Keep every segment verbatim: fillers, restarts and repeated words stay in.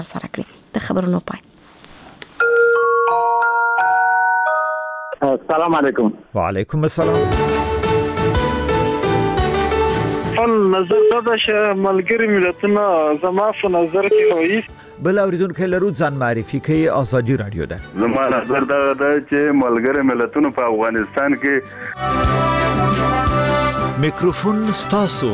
سره کړی د خبرونو پای. السلام علیکم. وعلیکم السلام. خپل نظر دا چې ملګری ملتونه زما په نظر کې وایي بل اوریدونکو لرو ځان معرفي کوي ازادي رادیو ده. زما نظر دا ده چې ملګری ملتونه په افغانستان کې میکروفون ستاسو.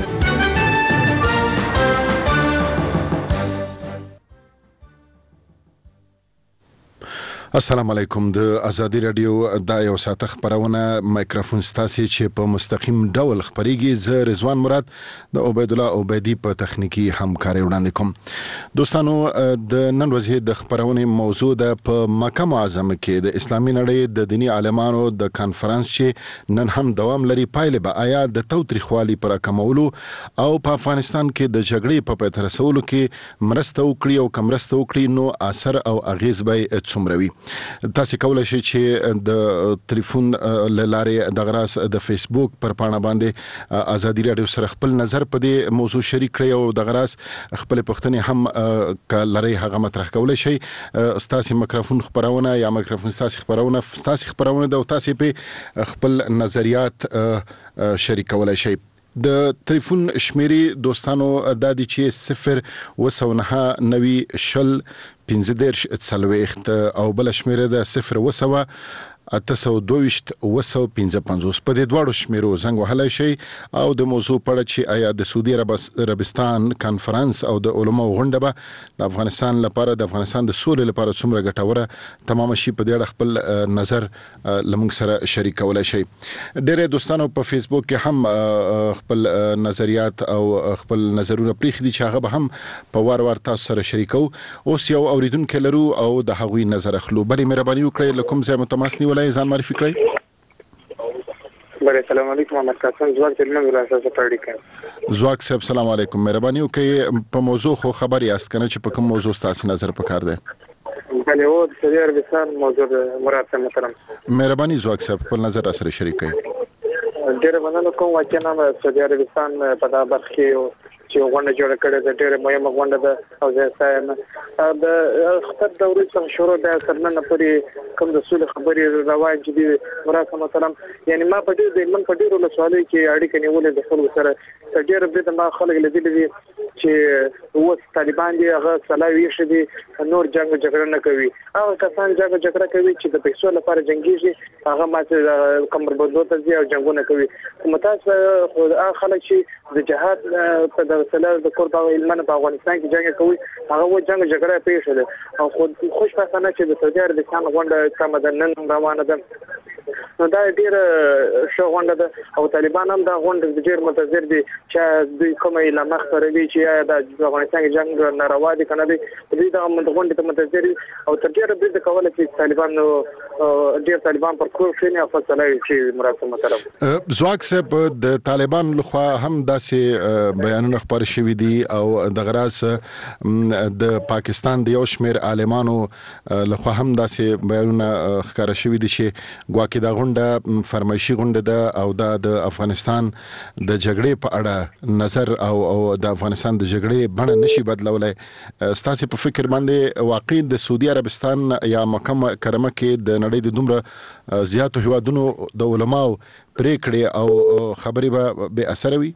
السلام علیکم. د ازادي رادیو د یو ساعت خبرونه مایکروفون ستاسي چې په مستقیم ډول خبريږي. زه رضوان مراد د عبید الله عبیدی په تخنیکی همکاري وړاندې کوم. دوستانو د نن ورځې د خبرونه موضوع ده په مکه معظمه کې د اسلامي نړۍ د دینی عالمانو د کانفرنس چې نن هم دوام لري پایله به آیا د توتریخوالي پر کمولو او په افغانستان کې د جګړې په پای ته رسولو کې مرسته وکړي او کمرسته وکړي نو اثر او اغیز به څومره وي. تاسو کولای شئ چې د ټلیفون لاره د غراس د فیسبوک پر پاڼه باندې ازادي رادیو سره خپل نظر په دې موضوع شریک کړئ او د غراس خپل پښتنې هم کلري هغه مطرح کولای شئ. تاسو میکروفون خبرونه یا میکروفون تاسو خبرونه تاسو خبرونه د تاسو په خپل نظریات شریک کولای شئ. د ټلیفون شمیرې دوستانو د دې چې صفر وسونه نوي شل پنځه دیرش څلوېښت او بل شمیره د صفر وسوه اته سوه دوه وسو پنځه پنځوس په دې دواړو شمیرو زنګ وهلای شي او د موضوع په اړه چې آیا د سعودي عربستان کانفرنس او د علماء غونډه به د افغانستان لپاره د افغانستان د سولې لپاره څومره ګټوره تمام شي په دې اړه خپل نظر لمونږ سره شریک کولای شي. ډېر دوستانو په فیسبوک کې هم خپل نظریات او خپل نظرونه پریخي چې هغه به هم په وار وار تاسو سره شریکو. اوس یو اوریدونکو لرو او د هغوی نظر اخلو. بلې مهرباني وکړئ لکم ځای متماسنی ځان معرفي کړئ. بله السلام علیکم. محمد قاسم زواک تلمن ولاسه پړډی کړ. زواک صاحب سلام علیکم. مهرباني وکړئ په موضوع خو خبر یاست کنه چې په کوم موضوع تاسو نظر پکار دی؟ بله او د سعودي عربستان موضوع مراد ته محترم. مهرباني زواک صاحب خپل نظر سره شریک کړئ. ډېر مننه کوم چې نام سعودي عربستان په دا برخه کې چې غونډه جوړه کړې ده ډېره مهمه غونډه ده او زه ستایم د خپل دورې څخه شروع ده تر نن پورې کوم د سولې خبرې روان دي مراد محترم. یعنی ما په دې د من په ډېرو لسوالۍ کې اړیکې نیولې د خلکو سره ډېر به ما خلک لیدلي دي چې اوس طالبان دي هغه سلاوي شدي نور جنگ جګړه نه کوي. هغه کسان جنگ جګړه کوي چې د پیسو لپاره جنگيږي هغه ماته کمر بدلو ته ځي او جنگونه کوي. متاسف هغه خلک چې د جهاد په دغه د کوربه علمانه په افغانستان کې جنگ کوي هغه و جنگ جګړه پیښه ده او خو خوشبختانه چې د سعودي عربستان غونډه کوم د نن روانه ده نو دا ډیر شو غونډه ده او طالبان هم دا غونډه ډیر منتظر دي چې دوی کومه اعلان خبرې چې د افغانستان کې جنگ ناروا دي کنه دي دوی دا غونډه ته منتظر دي او تر ډیره به کوله چې طالبان ډیر طالبان پر کور شنه فیصله چې مراد محترم. زواک صاحب د طالبان لخوا هم داسې بیانونه خبر شوي دي او د غراس د پاکستان د یو شمیر عالمانو لخوا هم داسې بیانونه ښکاره شوي دي چې ګواکې دا غونډه فرمایشي غونډه ده او دا د افغانستان د جګړې په اړه نظر او او د افغانستان د جګړې بڼه نشي بدلولای. ستاسو په فکر باندې واقعي د سعودي عربستان یا مکه مکرمه کې د نړۍ د دومره زیاتو هیوادونو د علماو پریکړې او خبرې به به اثر وي؟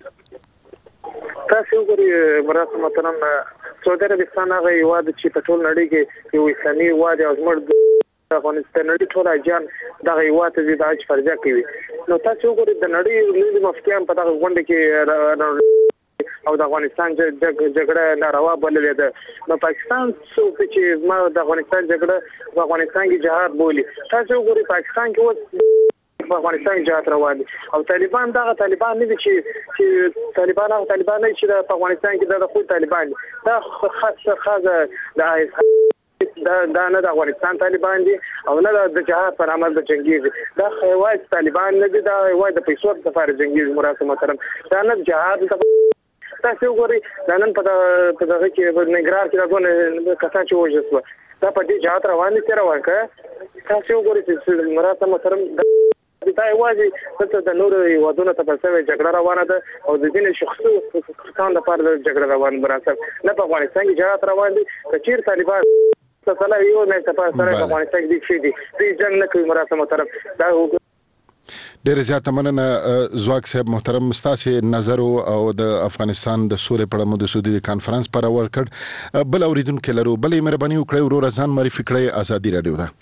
تاسو وګورئ مراد محترم سعودي عربستان هغه هیواد چې په ټول نړۍ کې یو اسلامي هیواد او زموږ افغانستان نړۍ ټول اجان دغه هیواد ته د اج فرضه کوي. نو تاسو وګورئ د نړۍ لوی مفتیان په دغه غونډه کې او د افغانستان جګړه ناروا بللې ده. نو پاکستان څوک چې ما د افغانستان جګړه په افغانستان کې جهاد بولي. تاسو وګورئ پاکستان کې و په افغانستان جهاد روان دي او طالبان دغه طالبان نه دي چې چې طالبان هغه طالبان نه چې په افغانستان کې د خپل طالبان دا خاصه خاصه د دا دا نه د افغانستان طالبان دي او نه د جهاد پر عمل د جنگي دا خواج طالبان نه دي دا وای د پیسو لپاره جنگي مراد محترم دا نه جهاد تاسو وګورئ دا نن په دغه کې نګرار کې راغون کسان چې وژل دا په دې جهاد روان دي روان کړه. تاسو وګورئ چې مراد محترم دا یوازې دلته د نورو هیوادونو ته په سوې جګړه روانه ده او د ځینې شخصي کسان لپاره د جګړه روان براسه نه په افغانستان کې جګړه روان دي که چیرې طالبان څه یو نه ته په سره افغانستان کې شي دي د جنګ نه کوي مراسم محترم دا ډېر زیات مننه زواک صاحب محترم ستاسو نظر او د افغانستان د سولې په اړه د سعودي کانفرنس پر ورکړ بل اوریدونکو لرو بلې مهرباني وکړئ ورور ځان معرفي کړئ ازادي رادیو ده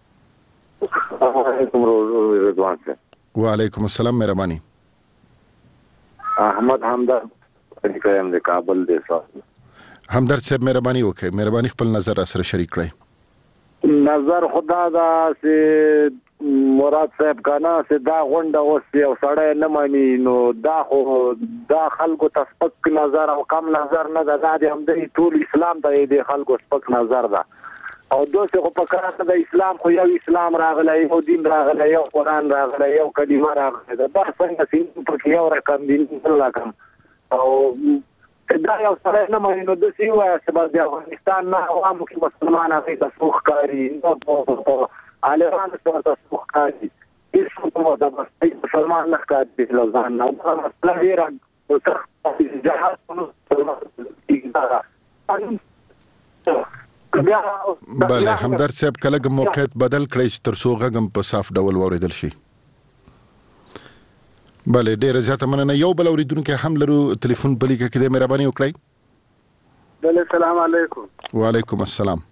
السلام علیکم رضوان صاحب وعلیکم السلام مهرباني احمد همدرد کوم د کابل د صاحب همدرد صاحب مهرباني وکړئ مهرباني خپل نظر سره شریک کړئ نظر خدا دا سه مراد صاحب کانا سه دا غونډه اوس یو سړی نه مانی نو دا خو دا خلکو ته سپک نظر او کم نظر نه ده دا د همدې ټول اسلام ته د خلکو سپک نظر ده او دوی خو په کار د اسلام خو یو اسلام راغلی یو دین راغلی یو قرآن راغلی یو کلمه راغلی دا څنګه سین په یو رقم دین لکم او دا یو سره نه مې نو د سیوا سبب د افغانستان نه عوامو کې مسلمانانو ته سوخ کاری نو په عالمان سره تاسو ښکاري هیڅ کومه د مسلمان نه ښکاري د ځان نه دا مسله ډیره او څه جهاد نو بله همدرد صاحب کله موقعیت بدل کړئ چې تر څو غږم په صاف ډول واوریدل شي بله ډیره زیاته مننه یو بل اوریدونکو هم لرو ټلیفون په لیکه کې د مهرباني وکړئ بله السلام علیکم وعلیکم السلام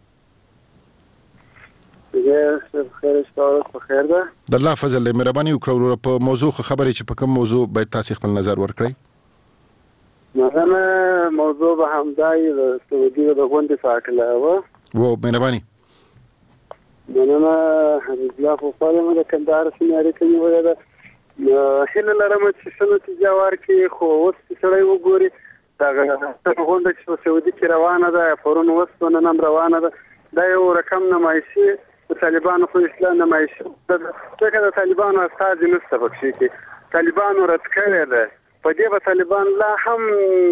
یې خیر شته خیر ده د الله فضل له مهرباني وکړو په موضوع خبرې چې په کوم موضوع باید تاسو خپل نظر ورکړئ مثلا موضوع به همدای د سعودي د غونډې ساکله و و مهرباني مننه حبیب الله خو خپل د کندهار سیمه کې ویل ده هله لرم چې څنګه چې جوار کې خو اوس سړی وګوري دا غونډه چې په سعودي کې روانه ده پرون اوس نن روانه ده دا یو رقم نمایشي د طالبانو خو اسلام نمایشي ځکه د طالبانو استاد نشته پکې کې طالبانو رد کړی ده په دې به طالبان لا هم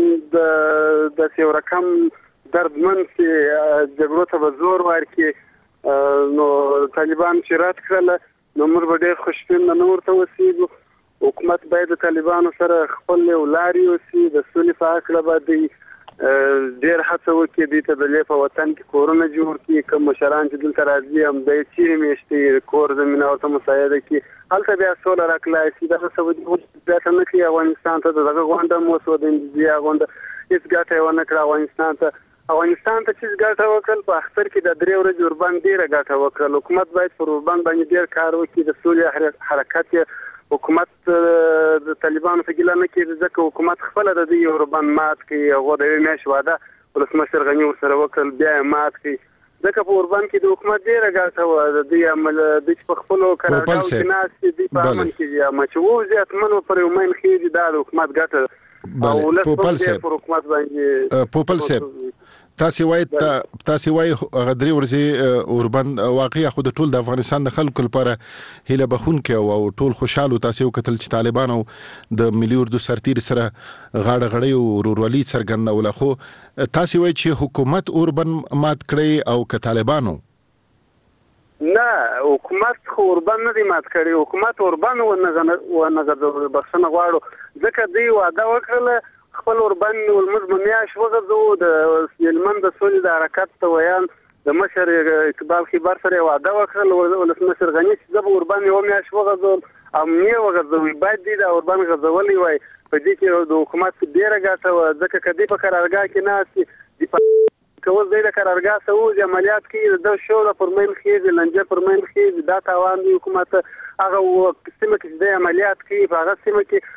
د د یو رقم دردمن چې جګړو ته به زور ورکړي نو طالبان چې رد کړل نو موږ به ډېر خوشبین نه ورته اوسېږو حکومت باید د طالبانو سره خپل لارې اوسي د سولې په هکله باندې ډېر هڅه وکړي دوی ته د لې په وطن کې کورونه جوړ کړي کوم مشران چې دلته راځي هم د چیرې میشتې کور زمینه ورته مساعده کړي هلته بیا سوله راکړلی شي دغه سعودي ګټه نه کوي افغانستان ته دغه غونډه هم وسوه د اندونیزیا غونډه هېڅ ګټه یې ونه کړه افغانستان ته افغانستان ته چې ګټه وکړل په اختر کې د درې ورځې اوربند ډېره ګټه وکړل حکومت باید پر اوربند باندې ډېر کار وکړي د سولې حرکت یې حکومت د طالبانو څخه ګیله نه کوي ځکه حکومت خپله د دوی اوربند مات کړي هغو د یوې میاشتې واده ولسمشر غني ورسره وکړل بیا یې مات کړي ځکه په اوربند کې د حکومت ډېره ګټه وه د دوی عمل دوی چې په خپلو قراردادو کې ناست دي دوی په امن کې دي اما چې ووځي اتمن پر یو مین خېږي دا د حکومت ګټه او ولس هم پر حکومت باندې پوپل صاحب تاسو وایي تاسو وایي غدري ورځي اوربند واقعي خو د ټول د افغانستان د خلکو لپاره هله بخون کې او ټول خوشاله تاسو وکتل چې طالبانو د ملي اردو سرتیر سره غاړه غړی او ورورولي څرګندول خو تاسو وایي چې حکومت اوربند مات کړی او که طالبانو نه حکومت خو اوربند نه دی مات کړی حکومت اوربند و نه غواړي بخښنه غواړو ځکه دوی واده وکړل خپل اوربند ولمز میاش وغځو د هلمند د سولې د حرکت ته ویان د مشر اقبال خبر سره واده وکړل ولسمشر غني چې زه به اوربند یو میاش وغځول او مې وغځوي باید دې د اوربند غځولي وای په دې کې د حکومت ډېره ګټه وه ځکه که دې په قرارګاه کې ناست که اوس دی د قرارګاه څخه ووځي عملیات کوي د شوله پر میل خېږي لنجه پر میل خېږي دا تاوان دی حکومت هغه سیمه کې چې دی عملیات کوي په هغه سیمه کې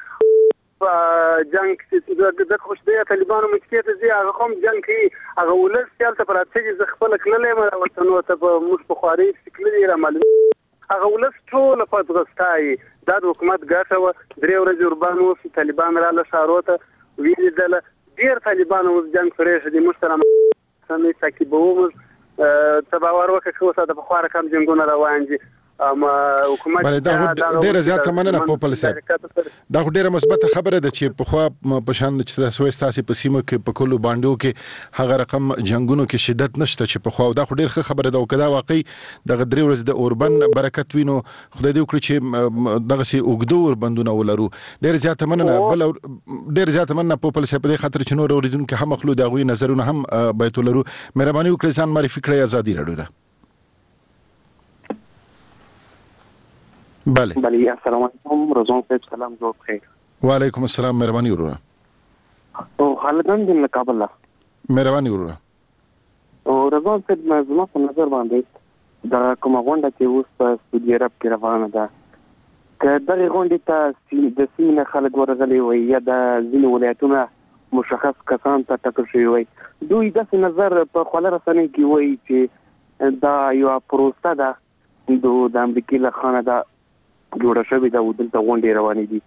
جنگ چې د خوشدي طالبانو مشکې ته ځي هغه هم جنگ کوي هغه ولس چې هلته پر راځي ز خپل کللې مې وطنو ته په موږ په خواري سکلې را معلوم هغه ولس ټول په دغستای دا د حکومت ګټه و درې ورځې اوربند و طالبان را له شارو ته ویل دل ډیر طالبان اوس جنگ فرېښ دي محترم سمې تعقیبوم تباور وکړو چې د بخواره کم جنگونه روان دي اما حکومت بله دا ډیره زیاته مننه پوپل صاحب دا ډیره مثبته خبره ده چې په خوا په شان چې تاسو تاسو په سیمه کې په کلو باندې کې هغه رقم جنگونو کې شدت نشته چې په خوا دا ډیره ښه خبره ده او کدا واقعي د غدري ورځ د اوربن برکت وینو خدای دې وکړي چې دغه سي اوګدو وربندونه ولرو ډیره زیاته مننه بل ډیره زیاته مننه پوپل صاحب د خاطر چې نور اوریدونکو هم مخلو دا غوي نظرونه هم بیت ولرو مهرباني وکړئ ځان معرفي کړئ ازادي راډیو ده بله بله السلام علیکم رضوان صاحب سلام جوړ خیر وعلیکم السلام مهرباني وروره او خالدان دې کابل مهرباني وروره او رضوان صاحب زما په نظر باندې دا کومه غونډه چې اوس په سعودي عرب کې روانه ده که دغه غونډې ته د سیمې خلک ورغلي وي یا د ځینې ولایتونه مشخص کسان ته ټاکل شوي وي دوی داسې نظر په خواله رسنۍ کې وایي چې دا یو پروسه ده د امریکې له خانه ده جوړه شوې ده او دلته غونډې روانې دي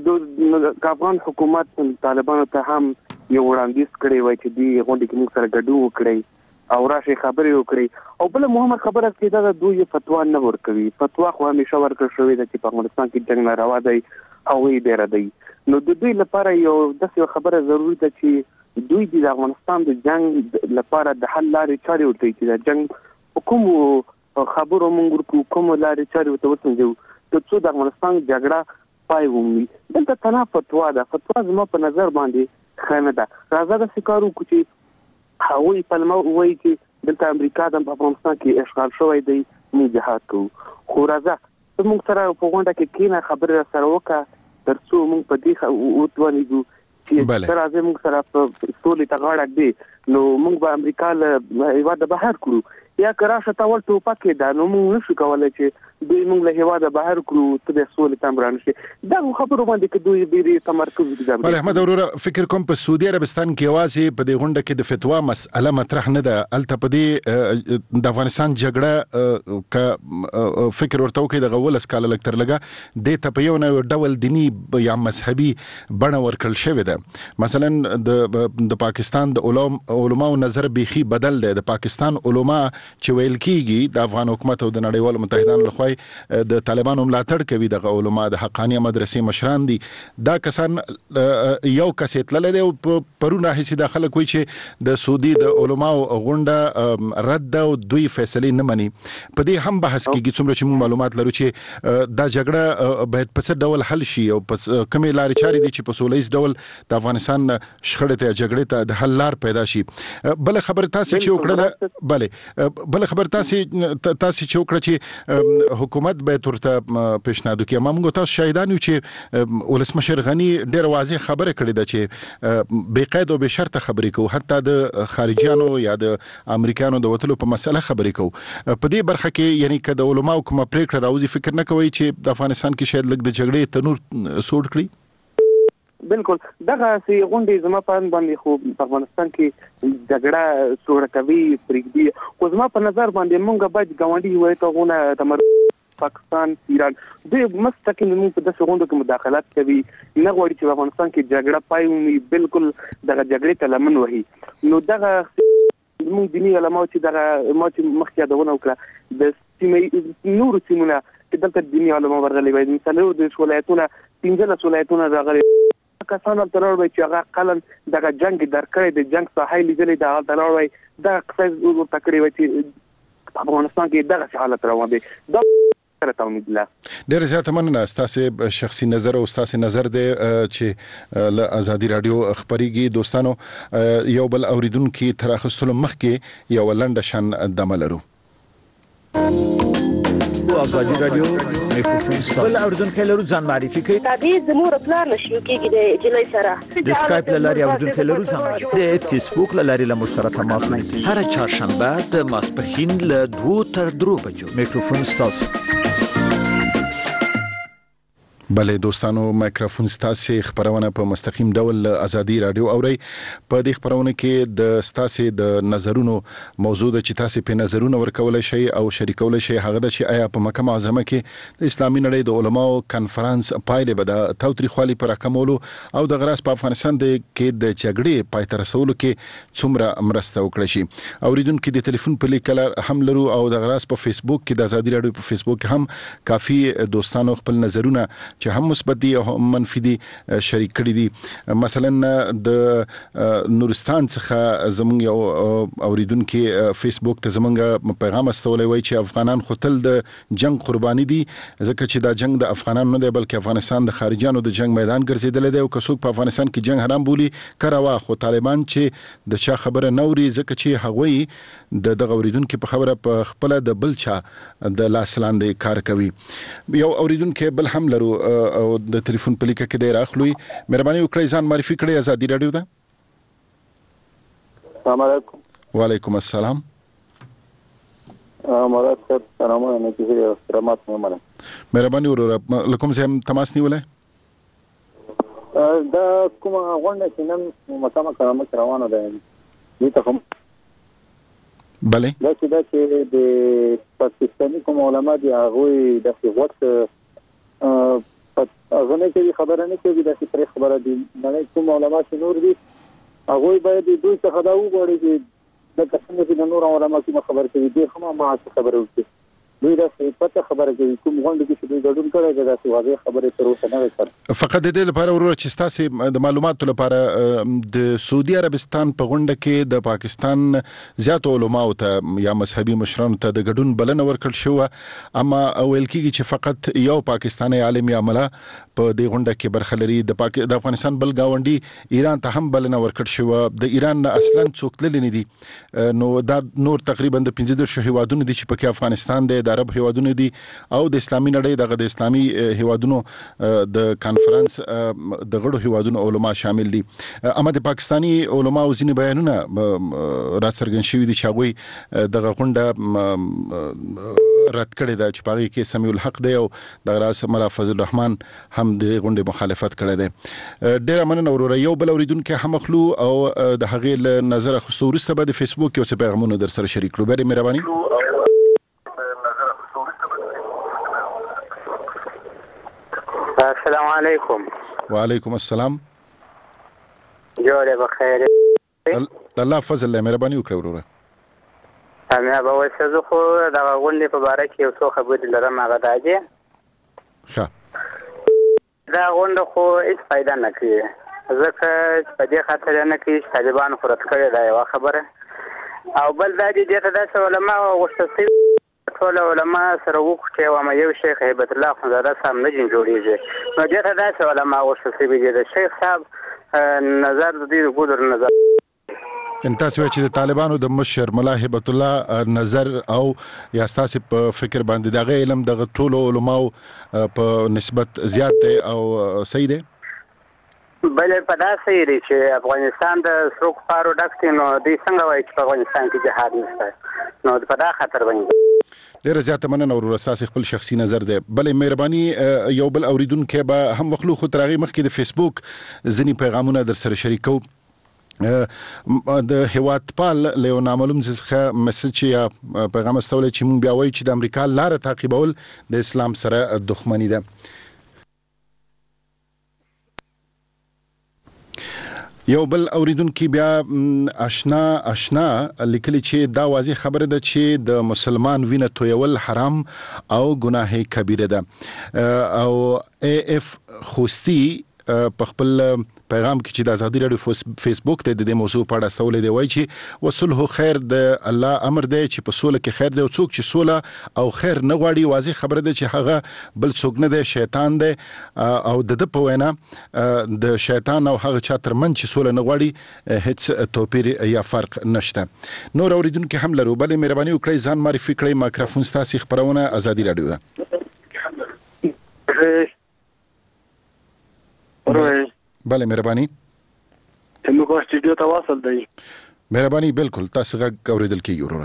که د افغان حکومت طالبانو ته هم یو وړاندیز کړی وای چې دوی غونډې کې موږ سره ګډون وکړي او راشي خبرې وکړي او بل مهمه خبره چې دا دوی فتوا نه ورکوي فتوا خو همیشه ورکړل شوې ده چې په افغانستان کې جنګ ناروا دی او وی ډېره دی نو د دوی لپاره یو داسې خبره ضروري ده چې دوی د افغانستان د جنګ لپاره د حل لارې چارې ورته چې د جنګ کوم خبرو موږ کو کوم لارې چارې ورته وسنجو ته څو د افغانستان جګړه پای ومي دلته تنا فتوا ده فتوا زما په نظر باندې خانه ده راځه د سکارو کوچی هغوی په لمو وایي چې دلته امریکا د افغانستان کې اشغال شوی دی موږ جهاد کوو خو راځه موږ سره په غونډه کې کینه خبره سره وکړه ترڅو موږ په دې وتوانیږو چې سره راځي موږ سره په سولې ته غاړه کړي نو موږ به امریکا له هیواده بهر کړو یا کراشه تاول ټوپک دا نو موږ نشو کولای چې دوی موږ له هیواده بهر کړو ته د سولې تمران شي دا خبرو باندې کې دوی ډېری تمرکز وکړي. بل احمد وروره فکر کوم په سعودي عربستان کې واځي په دې غونډه کې د فتوا مسأله مطرح نه ده الته په دې د افغانستان جګړه ک فکر ورته کوي د غول اسکاله لکتر لګه د ته په یو نو ډول دینی یا مذهبي بڼه ورکل شوی ده مثلا د د پاکستان د علماء نظر بيخي بدل ده د پاکستان علما چې ویل کیږي د افغان حکومت او د نړیوالو متحدانو لخوا د طالبانو ملاتړ کوي د علماء د حقانيه مدرسې مشران دي دا کسان یو کسیت لید او پرونه هیڅ داخله کوي چې د سعودي د علماء غونډه رد او دوی فیصله نه مني په دې هم بحث کیږي څومره چې معلومات لرو چې دا جګړه باید په څه ډول حل شي او کومې لارې چارې دي چې په سولهییز ډول د افغانستان شخړې ته جګړې ته د حل لار پیدا شي. بل خبر تاسو چې وکړه بله بل خبر تاسو تاسو چې وکړه چې حکومت به ترته پیشنهاد کوي موږ تاسو شاهدان یو چې ولسمشر غنی ډېر واضح خبره کړې ده چې بې قید او بې شرط خبرې کوي حتی د خارجيانو یا د امریکایانو د وټلو په مسله خبرې کوي په دې برخه کې یعنی که د علماء کومه پریکړه راوځي فکر نه کوي چې د افغانستان کې شاید لږ د جګړې تنور سوړ کړي. بالکل دغه سي غونډې زما په باندې خو په افغانستان کې جګړه سوړ کوي پرېږدي خو زما په نظر باندې مونږ باید ګاونډي وای ته غونه تمر پاکستان ایران د مستقیم موږ په دغه غونډو کې مداخلت کوي نه غواړي چې افغانستان کې جګړه پای ومي بالکل دغه جګړې ته لمن وهي نو دغه موږ دیني علماء چې دغه ما چې مخکې یادونه وکړه د سیمې نور سیمونه چې دلته دیني علماء ورغلي وي مثلا د ولایتونو پنځه ولایتونه راغلي کسان تلور وي چې هغه قلم دغه جنگ درکړې د جنگ ساحل لیدلې د تلور وي د قصې تکریب چې افغانستان کې دغه حالت روان دي دا سره امید لا ډېر زیات مننه تاسو شخصي نظر او تاسو نظر دی چې له ازادي رادیو خبريږي دوستانو یو بل اوریدونکو ترخصلو مخکې یو لنډه شان دملرو ازادي رادیو میکروفون بل اوردونکو لرو ځان معرفي کوي تابع زموږ پلان نشو کېږي د جلای سره د اسکایپ لاري اوردونکو لرو ځان معرفي د فیسبوک لاري له مشترک تماس نیسي هر چهارشنبه د ماسپښین له دوه تر درو بجو میکروفون ستاسو بله دوستانو مایکروفون ستاسو خبرونه په مستقیم ډول ازادي رادیو اوري په دې خبرونه کې د ستاسو د نظرونو موضوع د چې تاسو په نظرونو ورکول شي او شریکول شي هغه د چې آیا په مکه معظمه کې د اسلامي نړۍ د علماو کانفرنس پایله به د تاوتریخوالي پر راکمولو او د غراس په افغانستان د کې د جګړې پای ته رسولو کې څومره مرسته وکړي شي اوریدونکو د ټلیفون په لیکل هم لرو او د غراس په فیسبوک کې د ازادي رادیو په فیسبوک کې هم کافي دوستانو خپل نظرونه چې هم مثبت دي او منفي دي شریک کړي دي. مثلا د نورستان څخه زمونږ یو اوریدونکو فیسبوک ته زمونږ پیغام استولې وای چې افغانان خپل د جنگ قرباني دي ځکه چې دا جنگ د افغانانو نه دی بلکې افغانستان د خارجيانو د جنگ میدان ګرځیدل دی او کڅوک په افغانستان کې جنگ حرام بولی کراوه خو طالبان چې د چا خبره نوري ځکه چې هغوی د دغه اوریدونکو په خبره په خپل د بل چا د لاس لاندې کار کوي. یو اوریدونکو بل هم لرو او د ټلیفون په لیکه کې دی راخلوي مهرباني وکړئ ځان معرفي کړئ ازادي رادیو ده. السلام علیکم. وعلیکم السلام. مراد صاحب سلامونه نه کیږي استرامات مې مله مهرباني وروره لکم زم تماس نیولای دا کومه غونډه چې نن مکه مکرمه روانه ده دې ته کوم بله دا چې دا چې د پاکستاني کوم علما دي هغه د وخت اغه کې خبره نه کوي دا چې پر خبره دي نه کوم علما چې نور دي هغه باید دوی څخه دا وګوري چې د څنګه چې د نور علما کوم خبر کوي دي خو ما خبره وکړي دوی دا څه پته خبره کوي کوم غونډه کې دوی ګډون کړي دا څه واضح خبره تر اوسه نه وکړه. فقط د دې لپاره ورور چې تاسو د معلوماتو لپاره د سعودي عربستان په غونډه کې د پاکستان زیات علماء ته یا مذهبي مشرانو ته د ګډون بلنه ورکړل شو اما ویل کېږي چې فقط یو پاکستاني عالم یا عمله په دې غونډه کې برخه لري د پاک د افغانستان بل گاونډي ایران ته هم بلنه ورکړل شو د ایران اصلا څوک تللی نه دي نو دا نور تقریبا د پنځه دیرش هیوادونو دي چې پکې افغانستان د عرب هیوادونو دي او د اسلامي نړۍ دغه د اسلامي هیوادونو د کانفرنس د غړو هیوادونو علما شامل دي اما د پاکستانی علما او ځینې بیانونه را څرګند شوي دي چې هغوی دغه غونډه رد کړې ده چې پاغي کې سمیع الحق دی او د راس ملا فضل الرحمن هم د غونډې مخالفت کړی دی. ډیره مننه وروره یو بل اوریدونکو هم مخلو او د هغې له نظر اخیستو وروسته به د فیسبوک کې اوس پیغامونه در سره شریک کړو. بری مهرباني. السلام علیکم. وعلیکم السلام. جوړه بخیر. الله فضل الله مهرباني وکړه وروره. امه به وسه خو دا غونډې په باره کې یو څه خبرې لرم هغه دا دی ښه دا غونډه خو هیڅ فائدہ نه کوي ځکه په دې خاطر نه کوي چې طالبان خو رد کړی دا یو خبره او بل دا دی چې دا علماء غوښتل ټول علماء سره وکړي او ما یو شیخ هیبت الله خدای صاحب نه جوړیږي نو دې ته دا علماء غوښتل دي د شیخ صاحب نظر دې ګودر نظر ان تاسو چې د طالبانو د مشر ملا هیبت الله نظر او یا تاسو په فکر باندې دغه علم د ټولو علماو په نسبت زیات دی او صحیح دی بل په داسې دی چې افغانستان د سروک پارو ډکټ نو د څنګه وایي چې افغانستان کې جهاد نشته نو په دا خطر باندې ډیره زیاته مننه ورور تاسو خپل شخصي نظر دی بلې مهرباني یو بل اوریدونکو به هم مخلوق خو ترغي مخکې د فیسبوک ځینی پیغامونه در سره شریکو د هیواد پال له نامعلوم څخه مسج یا پیغام استول چې مونږ بیا وایو چې د امریکا لار تعقیبول د اسلام سره دښمنی ده. یو بل اوریدونکو بیا آشنا آشنا لیکلی چې دا واضح خبره ده چې د مسلمان وینه تویول حرام او ګناه کبیره ده او ای اف خوستی په خپل پیغام کې چې د ازادي رادیو فیسبوک ته د دې موضوع په اړه سوال دی وایي چې وصلح خیر د الله امر دی چې په سوله کې خیر دی او څوک چې سوله او خیر نه غواړي واضح خبره ده چې هغه بل څوک نه دی شیطان دی او د د په وینا د شیطان او هغه چا ترمن چې سوله نه غواړي هیڅ توپیر یا فرق نشته. نور اوریدونکو هم لرو بلې مهرباني وکړئ ځان معرفي کړئ مایکروفون ستاسو خبرونه ازادي رادیو ده. بله مهرباني موږ سټډیو ته واصل دی مهرباني بالکل تاسو غږ اوریدل کیږي وروره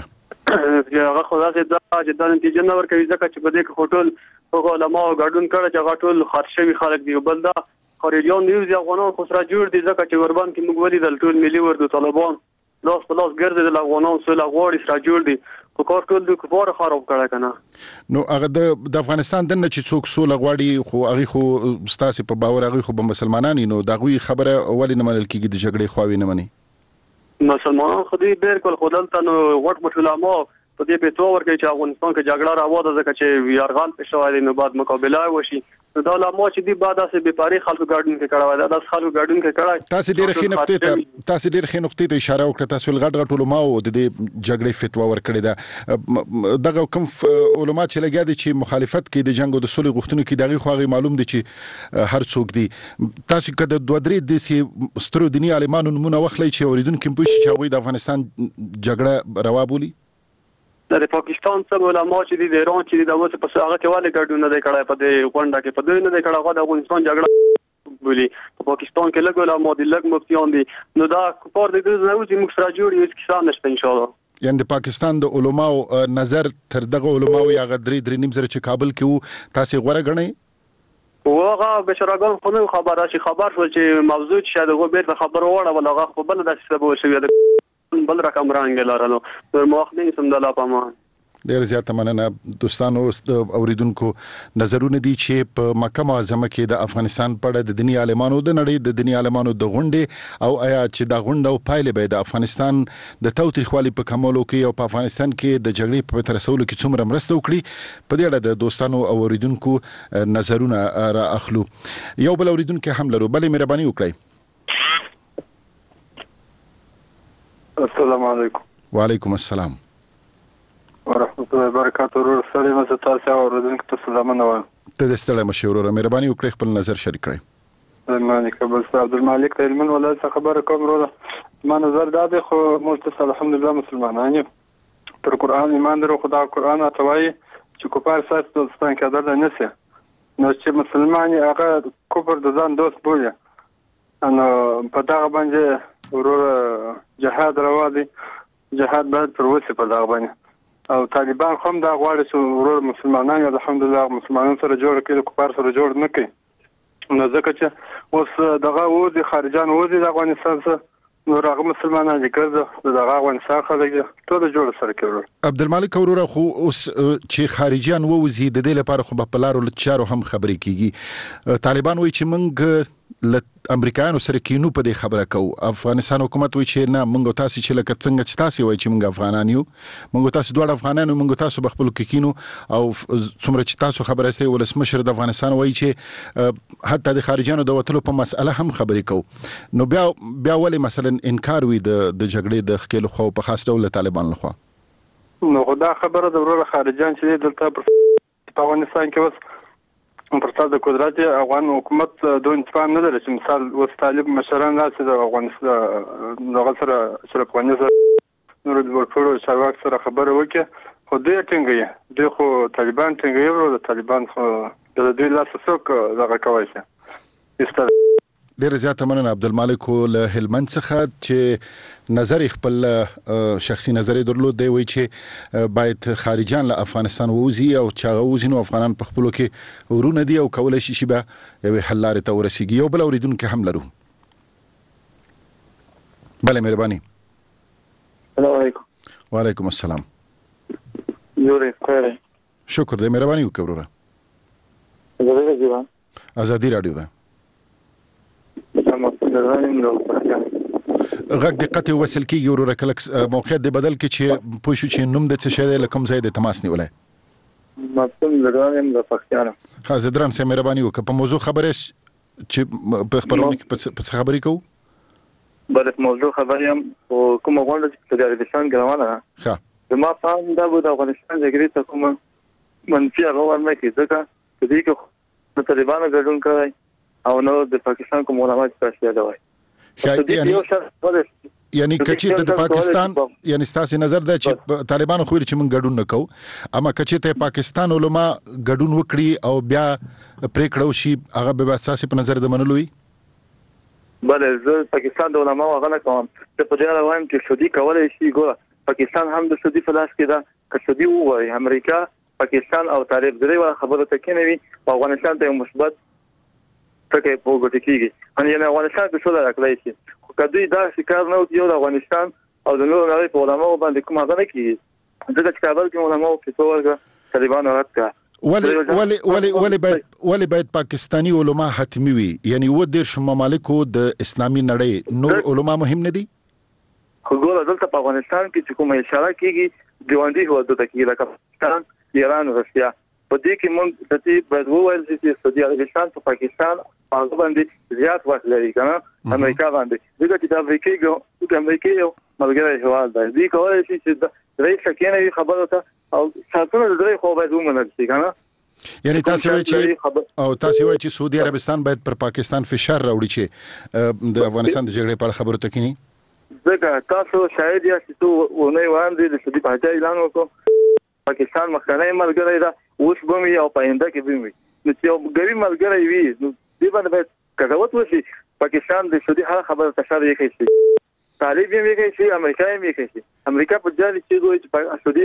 هغه خو داسې دا چې دا نتیجه نه ورکوي ځکه چې په دې کې هوټل هغه علماء ګډون کړی چې هغه ټول خارج شوي خلک دي. بل دا خارجيان نیوز دي افغانان خو سره جوړ دي ځکه چې وربان کې موږ ولیدل ټول ملي اردو طالبان لاس په لاس ګرځېدل افغانان سوله غواړي سره جوړ دي خو کار ټول د کفار خراب کړی کنه. نو هغه د افغانستان دنه چې څوک سوله غواړي خو هغه خو ستاسو په باور هغه خو به مسلمانان نو دغه خبره ولې نه منل کیږي د جګړې خواوي نه مني مسلمانان خو دې بالکل خدلته نو وټ مټ علماء په دې په تور کې چې افغانستان کې جګړه راوړه ځکه چې یارغال په شوای دی نو بعد مقابله وشي نو دا علماء چې دی بعد اسه به پاري خلکو ګاډون کې کړه دا د خلکو ګاډون کې کړه. تاسو ډېر ښه نقطې ته تاسو ډېر ښه نقطې ته اشاره وکړه. تاسو لږ غټ علماء د دې جګړې فتوا ورکړې ده دغه کوم علماء چې لګیا دي چې مخالفت کوي د جنگ او د صلح غوښتنو کې دغه خو هغه معلوم دي چې هر څوک دي. تاسو کده دوه درې د سي سترو دیني عالمانو نمونه وخلای چې اوریدونکو په شي چې هغه د افغانستان جګړه روا بولی د پاکستان څخه علماء چې دي د ایران چې د اوسه په هغه کې والي ګډون نه دی کړای په دې غونډه کې په دې نه دی کړای هغه د افغانستان جګړه بولی په پاکستان کې لګ علماء دي لګ مفتیان دي نو دا کفار د دې نه وځي موږ سره جوړ یو کیسه نشته ان شاء الله. یعنی د پاکستان د علماء نظر تر دغه علماء یا غدري درې نیم زره چې کابل کې وو تاسو غوړه غنئ وغه بشراګان خو نو خبره شي خبر شو چې موضوع چې شاید غو بیرته خبر وړه ولا هغه په بل د سبب شوی د بل رقم رانګ لارلو نو مخدي سم د لا پما ډیر زیات مننه دوستانو اوریدونکو نظرونه دي چې په مکه معظمه کې د افغانستان په اړه د دیني عالمانو د نړۍ د دیني عالمانو د غونډې او آیا چې د غونډه او پایلې به د افغانستان د توتریخوالي په کمولو کې او په افغانستان کې د جګړې په تر رسولو کې څومره مرسته وکړي په دې اړه د دوستانو او اوریدونکو نظرونه را اخلو. یو بل اوریدونکو هم لرو بلې مهرباني وکړئ. السلام علیکم. وعلیکم السلام ورحمۃ اللہ وبرکاتہ. ورور سلام زه تاسو اوریدونکو ته سلامونه وایم. ته د ستړي مشوره مهرباني وکړئ خپل نظر شریک کړئ. مالک ابو عبدالمالک تلمن ولای څه خبره کوم وروره ما نظر دا دی خو مستس الحمدلله مسلمانان پر قران ایمان درو خدا قران اتوي چې کوپار سات دوستان کې درل نه سي نو چې مسلمان هغه کوپر د ځان دوست بولي انو په دا باندې ورور جهاد روا دي جهاد باید پر وسه په دا باندې او طالبان هم دا غواړي چې ورور مسلمانان الحمدلله مسلمانان سره جوړ کړي کوپار سره جوړ نه کړي نو ځکه چې اوس دغه وځي خارجان وځي د افغانستان څخه نو هغه مسلمانان دي ګرځي دغه افغانستان خلک ټول جوړ سره کوي. عبدالمالک وروره خو اوس چې خارجيان ووزي د دې لپاره خو په پلارو لچارو هم خبرې کیږي. طالبان وایي چې موږ ل امریکایانو سره کینو په دې خبره کو افغانستان حکومت وایي چې نه موږ تاسو چې لکه څنګه چې تاسو وایي چې موږ افغانان یو موږ تاسو دوه افغانان موږ تاسو بخپل کې کینو او څومره چې تاسو خبره استي ولسمشر د افغانستان وایي چې حتی د خارجيانو د وټلو په مسأله هم خبرې کو نو بیا بیا ولې مثلا انکار وي د د جګړې د خکېلو خو په خاص ډول طالبان لخوا نو خدا خبره د ورور خارجيان چې دلته په افغانستان کې وس پر څه د قدرت افغان حکومت دوه انتفاع نه لري چې مثال وس طالب مشران راځي د افغانستان دغه سره سره افغانستان نور د ورکړو شواک سره خبره وکړي خو دې ټینګي دوی خو طالبان ټینګي ورو د طالبان خو د دوی لاس څوک دغه کوي چې ډیر زیات مننه عبدالمالک له هلمند څخه چې نظر خپل شخصي نظر درلود دی وی چې باید خارجيان له افغانستان ووزي او چې ووزي نو افغانان په خپلو کې ورونه دي او کولای شي شي به یو حل لارې ته ورسیږي. یو بل اوریدونکو هم لرو. بله مهرباني. السلام علیکم. وعلیکم السلام. یوري خیر. شکر دې مهرباني وکړه. زه زیبا. ازادي رادیو ده. غږ دقت وصل کیږي ورور کلک موقعیت د بدل کې چې پوه شو چې نوم د څه شی د کوم ځای د تماس نیولای مطلب زدران د پښتانه ها زدران سه مهرباني وکړه په موضوع خبره چې په خبرونه کې په خبرې کوو بلک موضوع خبرې هم کوم غونډه چې د عربستان ګرامانه ها زما فهم دا و د افغانستان جګړې ته کوم منفي هغه ورنه کې ځکه چې دې کې د طالبانو ګډون کوي او نو د پاکستان کوم علماء تاسو یادوي یعنی یعنی کچې د پاکستان یعنی ستاسو نظر ده چې طالبانو خو چې موږ ګډون نکوو اما کچې ته پاکستان علماء ګډون وکړي او بیا پریکړه شي هغه به اساسي په نظر د منلوي بله زه پاکستان د علماء غلا کوم ته په دې اړه وایم چې شودي کولای شي ګوره پاکستان هم د سعودي په لاس کې ده که سعودي وایي امریکا پاکستان او طالب درې خبره تکینوي او افغانستان ته مثبت ټکي په وګټي کیږي ان یعنی افغانستان کې څه راکړی شي خو کدی دا شکار نه یو د افغانستان او د نورو نړۍ په علماء باندې کومه غنه کیږي ځکه چې کابل کې علماء په توګه طالبان رات کا ولی ولی ولی ولی باید ولی باید پاکستانی علما حتمی وي یعنی و د شم ممالکو د اسلامي نړۍ نور علما مهم نه دي خو ګوره دلته په افغانستان کې چې کومه اشاره کیږي دیوندي هوته کیږي لکه پاکستان ایران روسیا په دې کې موږ د دې په وایي چې سعودي عربستان په پاکستان هغه باندې زیات وخت لري کنه امریکا باندې دغه چې د امریکای د امریکای یو ملګری هوال دی دې کولای شي چې د رئیس کېنه خبره ته او ساتنه د دوی خو باید ومنل شي کنه یعنی تاسو وایئ چې او تاسو وایئ چې سعودي عربستان باید پر پاکستان فشار راوړي چې د افغانستان د جګړې په خبرو ته کینی ځکه تاسو شاید یا چې تو ونه وړاندې د سعودي پاچا اعلان وکړ پاکستان مخکنی ملګری دا اوس به مې او پاینده کې به مې نو چې یو غریب ملګری وي نو دې باندې کاغذ وشي پاکستان د سعودي هر خبره تشابه یې کوي طالب یې کوي چې امریکا یې کوي امریکا په ځای چې دوی چې سعودي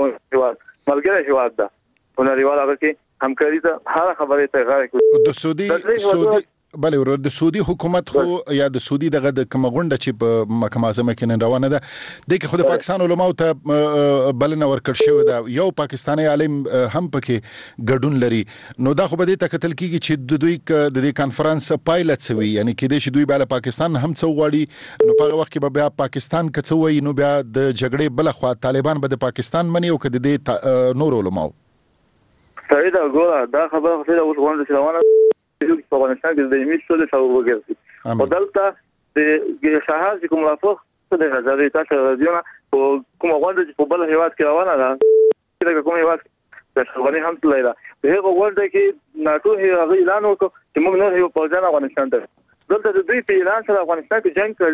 مګو ملګری هواد ده ونړیوال هغه کې همکاري ته هر خبره ته غاړه کوي د سعودي سعودي بله ورور د سعودي حکومت خو یا د سعودي دغه د کومه غونډه چې په محکمه اعظم کې نن روانه ده د کې خو د پاکستان علماو ته بلنه ورکړ شوې ده یو پاکستاني عالم هم پکې ګډون لري نو دا خو به دې ته کتل کیږي چې د دوی د دې کانفرنس پایلټ سوي یعنی کې د دوی بل پاکستان هم څو غواړي نو په هغه وخت کې به بیا پاکستان کڅوي نو بیا د جګړې بل خو طالبان به د پاکستان مني او کده د نور علماو صحیح دا ګوره دا خبره خو د غونډه روانه په افغانستان کې د ایمیل څه څه وګرځي او دلته د شهادت کوم رافق څه د نظر تاسو راځي او کوم غونډه چې په بل هیواد کې روانه ده چې کوم هیواد د افغانستان هم تللی ده په هغه غونډه کې ناتو هغه اعلان وکړ چې موږ نه یو پوځان افغانستان ته دلته د دوی په اعلان سره افغانستان کې جنگ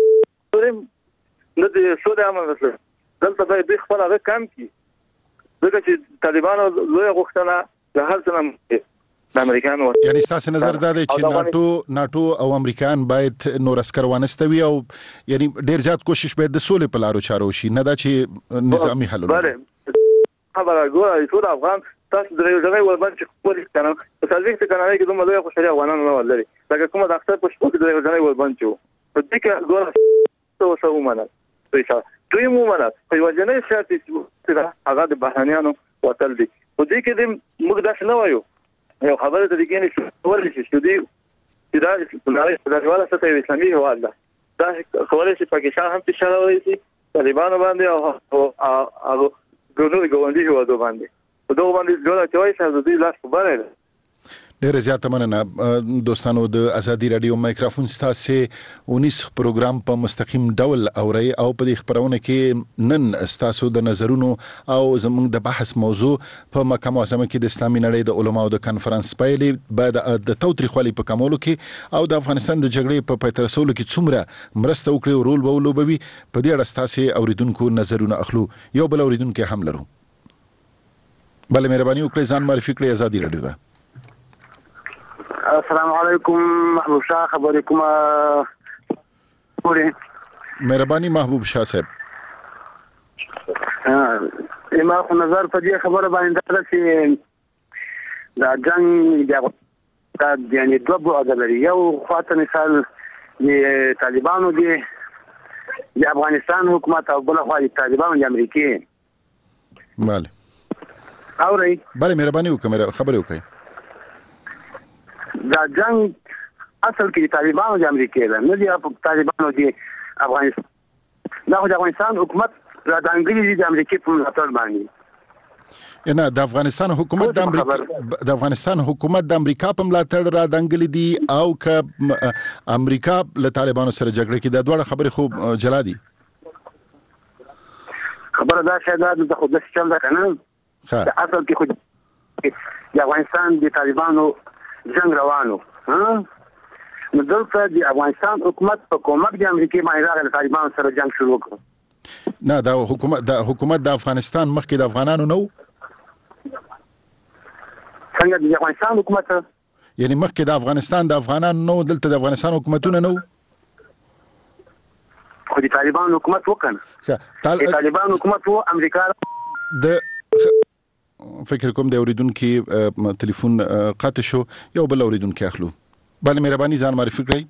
کړ نو د سعودي امن وسله دلته به دوی خپل هغه کم کی ځکه چې طالبانو لوی غوښتنه له هر څه د امریکانو یعنی تاسو نظر دا دی چې ناتو ناتو او امریکایان باید نور عسكر وانستوي او یعنی ډیر زیات کوشش باید د سولې په لارو چارو شي نه دا چې نظامی حل وکړي خبره ګوره ټول افغان تاسو درې ځای ولبن چې خپل کنه په تاسو کې کنه کې دومره لوی خوشاله افغانان نه ولري لکه کومه د اختر په شپه کې درې ځای ولبن چې په دې کې ګوره څه وسو ومنه څه دوی مو منه په یو ځای چې هغه د بهرانيانو وتل دي په دې کې موږ داس نه وایو یو خبره ته دګینې چې ورل شي چې دی چې دا د نړیواله سطح اسلامي هواد ده دا خبره چې پاکستان هم په شاله وایي طالبان باندې او او ګورنر ګوندي هواد باندې په دوه باندې ډول چې وایي چې د دې لاس په بره ډیره زیاته مننه دوستانو د ازادي رادیو مایکروفون ستاسو اونیس پروګرام په مستقیم ډول اوري او په دې خبرونه کې نن ستاسو د نظرونو او زموږ د بحث موضوع په محکمه اعظم کې د اسلامي نړۍ د علماو د کانفرنس پیلې بعد د توتریخوالي په کمولو کې او د افغانستان د جګړې په پای ته رسولو کې څومره مرسته وکړي او رول به ولوبوي په دې اړه ستاسو اوریدونکو نظرونه اخلو یو بل اوریدونکو هم لرو بل مهرباني وکړئ ځان معرفي کړئ ازادي رادیو ده السلام علیکم محبوب شاه خبرې کومه پوری مهرباني محبوب شاه صاحب ما خو نظر په دې خبره باندې دا چې دا جنگ دا یعنی دوه بعد لري یو خاطر مثال د طالبانو دی د افغانستان حکومت او بل خو د طالبانو د امریکای bale اوري bale مهرباني وکړئ خبرې وکړئ دا جنگ اصل کې طالبانو د امریکای ده نه دی طالبانو د افغانستان دا خو د افغانستان حکومت را دانګلي د امریکای په ملاتړ باندې نه د افغانستان حکومت د امریکا د افغانستان حکومت د امریکا په ملاتړ را دانګلي دي او ک امریکا له طالبانو سره جګړه کې د دوه خبرې خو جلا دي خبره دا شاید د خود څه چل ده کنه د اصل کې خو د افغانستان د طالبانو جنگ روانو ها نو دلته د افغانستان حکومت په کومک د امریکای باندې راغلی طالبانو سره جنگ شروع کړ نه دا حکومت د حکومت د افغانستان مخکې د افغانانو نو څنګه د افغانستان حکومت یعنی مخکې د افغانستان د افغانانو نو دلته د افغانستان حکومتونه نو خو د طالبان حکومت وکنه د طالبان حکومت وو امریکا د فکر کوم د اوریدونکو ټلیفون قطع شو یو بل اوریدونکو اخلو بله مهرباني ځان معرفي کړئ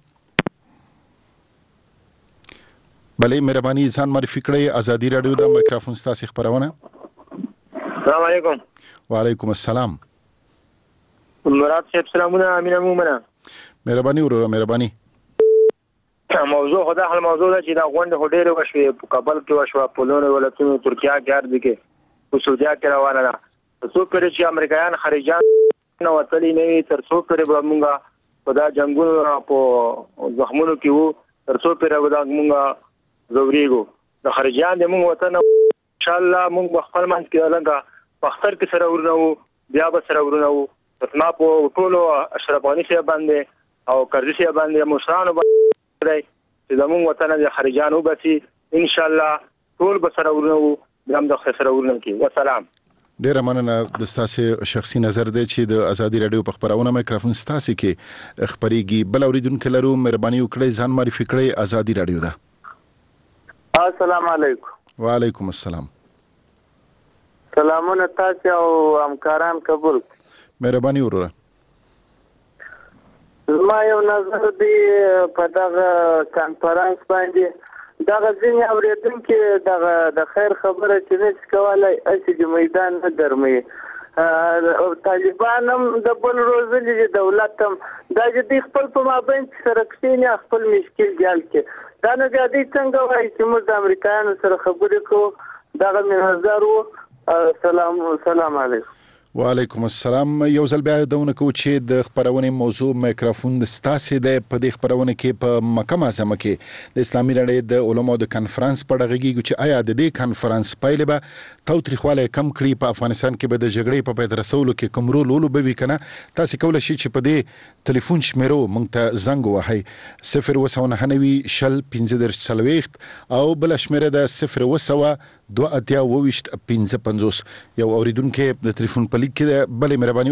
بله مهرباني ځان معرفي کړئ ازادي رادیو د مایکروفون ستاسو خبرونه السلام علیکم وعلیکم السلام مراد صاحب سلامونه امینه مومنه مهرباني وروره مهرباني موضوع خدا حل موضوع ده چې دا غونډه هډېره وشوه په کابل کې وشوه په لون ولایتونو ترکیه کې ارد کې په سعودي کې روانه ده څو پرې چې امریکایان خارجان نو وتلی نه تر څو پرې به مونږه په دا جنگونو په زخمونو کې وو تر څو پرې به دا مونږه زوريګو د خارجان د مونږ وطن ان شاء الله مونږ خپل منځ کې لږه بختر کې سره ورنو بیا به سره ورنو ما په ټولو اشرف غنی سره باندې او کرزي سره باندې مشرانو باندې چې زموږ وطن د خارجانو بسي ان شاء الله ټول به سره ورنو بیا هم د سره ورنو کې والسلام ډیره مننه د ستاسو شخصي نظر دی چې د ازادي رادیو په خبرونه مایکروفون ستاسو کې خبريږي بل اوریدونکو لرو مهرباني وکړئ ځان معرفي کړئ ازادي رادیو ده السلام علیکم وعلیکم السلام سلامونه تاسو او همکاران قبول مهرباني وروره ما یو نظر دی په دغه کانفرنس باندې دغه ځینې اوریدونکي دغه د خیر خبره چې نشي کولای اسی د میدان نه درمي او طالبان هم د بل روزلي دولت هم دا چې خپل په مابین سره کښیني خپل مشکل جال کې دا نه دی څنګه وایي چې موږ د امریکایانو سره خبرې کوو دغه من نظر وو سلام سلام علیکم وعلیکم السلام یو ځل بیا دونه کو چې د خبرونه موضوع مایکروفون د ستاسو د په دې خبرونه کې په مکه معظمه کې د اسلامي نړۍ د علماو د کانفرنس په دغه کې چې آیا د دې کانفرنس پایله به توتریخواله کم کړي په افغانستان کې به د جګړې په پیدا رسولو کې کوم رول ولوبوي کنه تاسو کولای شئ چې په دې ټلیفون شمیرو مونږ ته زنګ وهاي صفر وسو نه نوي شل پنځه درش څلويخت او بل شمیره د صفر وسو دو اتیا وویشت پنځه پنځوس یو اوریدونکو د ټلیفون په لیک کې بلې مهرباني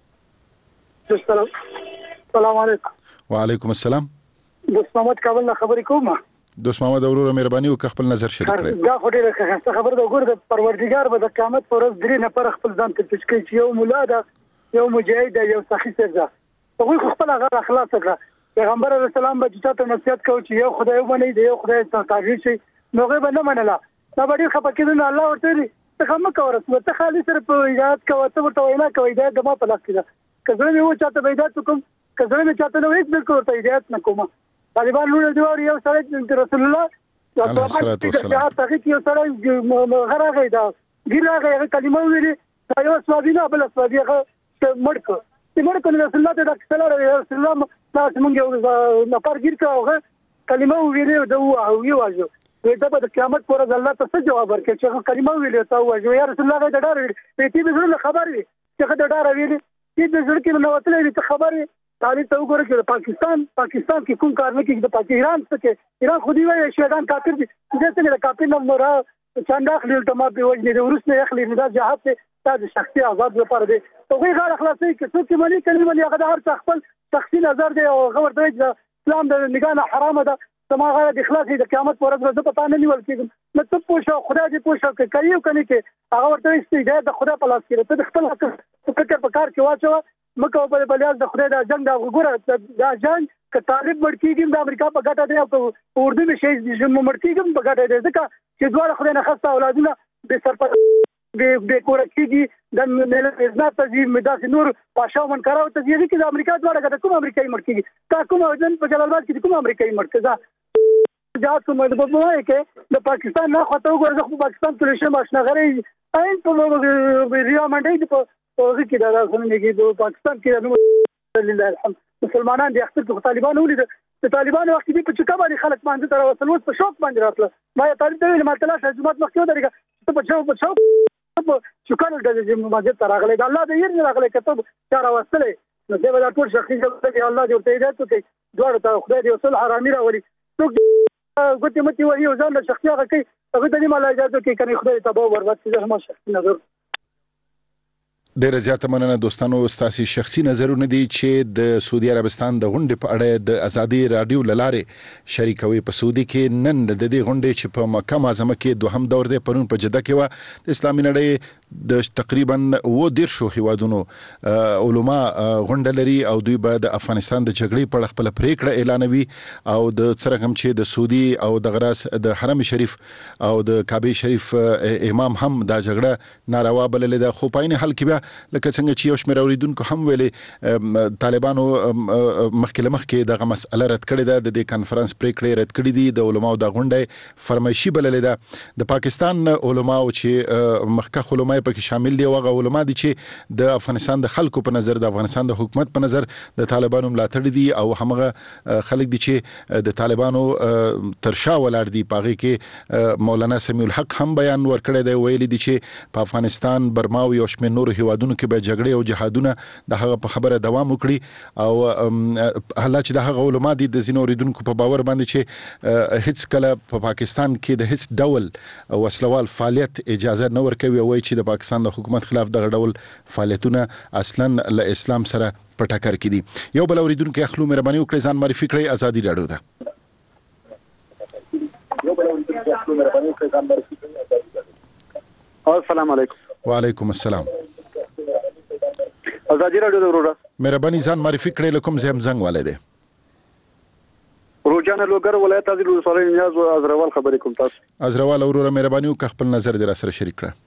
وکړئ السلام السلام علیکم وعلیکم السلام دوست محمد کابل نه خبرې کوم دوست محمد وروره مهرباني وکړه خپل نظر شریک کړئ دا خو ډیره ښه خبره ده ګور د پروردګار به د قیامت پر ورځ درې نفر خپل ځان ته تشکیل چې یو مولا ده یو مجاهد یو سخی ده هغه خپل هغه اخلاص کړه پیغمبر علیه السلام به چې تاسو نصیحت کوي چې یو خدای ومني دی یو خدای ته شي نو هغه به نه منله دا ډېر خپکیدنه الله ورته ته هم کوي ته خالي سره په یاد کوي ته ورته وینا کوي دا د ما په لاس کې ده کله مې و چاته پیدا کوم کله مې چاته نو هیڅ بالکل ورته هدایت نه کوم طالبان له دوه یو سره رسول الله صلی الله علیه وسلم هغه کې یو سره غراغه دا ګیرغه کلمه ویلي دا یو سوابینه بل سوابیغه مړک چې مړک رسول الله ته د صلی الله رسول الله تاسو مونږ یو نفر ګیر کاوه کلمه ویلي دا او یو واجو دا په قیامت پر ورځ الله ته جواب ورکړي چې کلمه ویلي تا واجو یا رسول الله دا ډار ویلي ته به زړه خبر وي چې دا ډار ویلي چې د زړه کې نو وتلې ته خبره تعالی ته وګوره چې پاکستان پاکستان کې کوم کار نه کوي د پاکستان څخه ایران خو دی وایي شیطان کافر دي چې څنګه کافر نه مرا څنګه اخلي ته ما په وجه د ورسره اخلي دا جهاد ته تاسو شخصي آزاد لپاره دي او غیر غیر اخلاصي کې څوک ملي کلمه لري هغه هر څه خپل شخصي نظر دی او غور دی اسلام د نگاه حرام ده سما غیر د اخلاصي د قیامت پر ورځ د پتا نه نیول کېږي نو ته پوښتنه خدای دې پوښتنه کوي او کني کې هغه ورته استیداد د خدای په لاس کې ته خپل فکر په کار کې واچو مکه په بلیاز د خدای د جنگ د وګوره دا جنگ ک طالب مړکیږي د امریکا په ګټه دی او اردو به شي چې مړکیږي په ګټه دی ځکه چې دوه خدای نه خسته اولادونه به سرپر به به کورکیږي د ملت عزت تجیب مداس نور پاشا من کراو تجیب کې د امریکا دوه ګټه کوم امریکایي مړکیږي تا کوم ځن په جلال آباد کې کوم امریکایي مړکیږي جهاد کوم د بوای کې د پاکستان نه خطر وګورځ په پاکستان کې لشه ماشنا غري عین په ریا منډي په اوږه کې دا څنګه کې د پاکستان کې نو لله الحمد مسلمانان دي اختر په طالبان ولید د طالبان وخت دي په چکا باندې خلک باندې تر وصل وس په شوق باندې راتله ما طالب دی ما تلاش حکومت مخکې ودرېګه ته په شوق په شوق شکر د دې مسجد تر راغله الله دې یې راغله کته چار وصله نو دې ولا ټول شخصي چې الله دې ورته هدایت وکړي دوه ته خدای دې وصل حرامي راولي څوک ګوتې متي وایي او ځان له شخصي هغه کوي هغه دې مال اجازه کوي کني خدای ته به ورغت چې ما شخصي نظر ډېر زیاته مننه دوستانو ستاسو شخصي نظرونه دي چې د سعودي عربستان د غونډې په اړه د ازادي رادیو لاره شریکوي په سعودي کې نن د دې غونډې چې په مکه معظمه کې دوهم دور دی پرون په جده کې و د اسلامي نړۍ د تقریبا و ډیر شو هیوادونو علما غونډه لري او دوی به د افغانستان د جګړې په اړه خپل پریکړه اعلانوي او د څرګم چې د سعودي او د غراس د حرم شریف او د کعبه شریف امام هم دا جګړه ناروا بللې ده خو پاین حل کې لکه څنګه چې یو شمېر اوریدونکو هم ویلي طالبانو مخکې له مخکې دغه مسأله رد کړې ده د دې کانفرنس پریکړې رد کړې دي د علماو د غونډې فرمایشي بللې ده د پاکستان علماو چې مخکښ علما پکې شامل دي او هغه علما دي چې د افغانستان د خلکو په نظر د افغانستان د حکومت په نظر د طالبانو ملاتړ دي او همغه خلک دي چې د طالبانو تر شا ولاړ دي پاغي کې مولانا سمیع الحق هم بیان ورکړی دی ویلي دي چې په افغانستان برما او یو شمېر نور هیوادونو کې به جګړې او جهادونه د هغه په خبره دوام وکړي او حالا چې د هغه علما دي د زینو اوریدونکو په باور باندې چې هیڅ کله په پاکستان کې د هیڅ ډول وسلوال فعالیت اجازه نه ورکوي او چې د پاکستان د حکومت خلاف دغه ډول فعالیتونه اصلا له اسلام سره په ټکر کې دي یو بل اوریدونکو اخلو مهرباني وکړئ ځان معرفي کړئ ازادي رادیو ده یو بل اوریدونکو اخلو مهرباني وکړئ ځان معرفي کړئ ازادي رادیو السلام علیکم وعلیکم السلام ازادي رادیو د وروره مهرباني ځان معرفي کړئ لکم زم زنګ والے دی روجانه لوګر ولایت عادل رسول نیاز او ازروال خبرې کوم تاسو ازروال وروره مهرباني وکړئ خپل نظر در سره شریک کړئ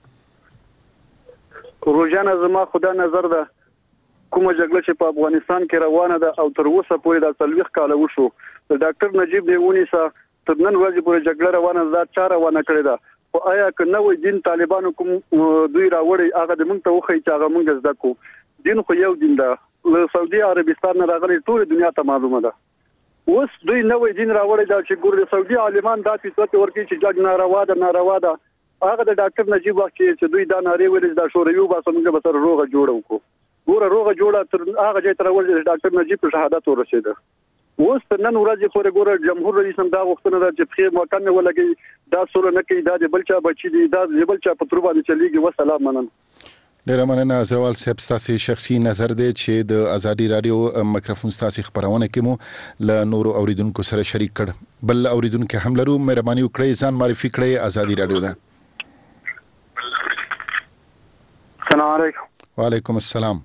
روجانه زما خدا نظر ده کومه جګړه چې په افغانستان کې روانه ده او تر اوسه پورې د څلويخ کال وشو د ډاکټر نجیب دیونی سره تر نن ورځې پورې جګړه روانه ده چا روانه کړې ده او آیا که نوې دین طالبانو کوم دوی راوړي هغه د موږ ته وخی چې هغه موږ زده کو دین خو یو دین ده له سعودي عربستان نه راغلي ټول دنیا ته معلومه ده اوس دوی نوې دین راوړي دا چې ګور د سعودي عالمان دا فیصله ورکړي چې جګ ناروا ده ناروا ده هغه د ډاکټر نجیب وخت چې دوی دا ناری ویل دا شوروي با څنګه به سره روغه جوړو کو ګور روغه جوړه تر هغه ځای تر ول ډاکټر نجیب په شهادت ورسېده اوس نن ورځ خو ګور جمهور رئیس هم دا غوښتنه ده چې په موقع نه ولګي دا سره نه کوي دا د بلچا بچی دي دا د بلچا په تر باندې چلیږي والسلام منن ډیره مننه ازروال صاحب ستاسو شخصي نظر دی چې د ازادي رادیو میکروفون ستاسو خبرونه کې مو ل نورو اوریدونکو سره شریک کړ بل اوریدونکو هم لرو مهرباني وکړئ ځان معرفي کړئ ازادي رادیو ده السلام علیکم وعلیکم السلام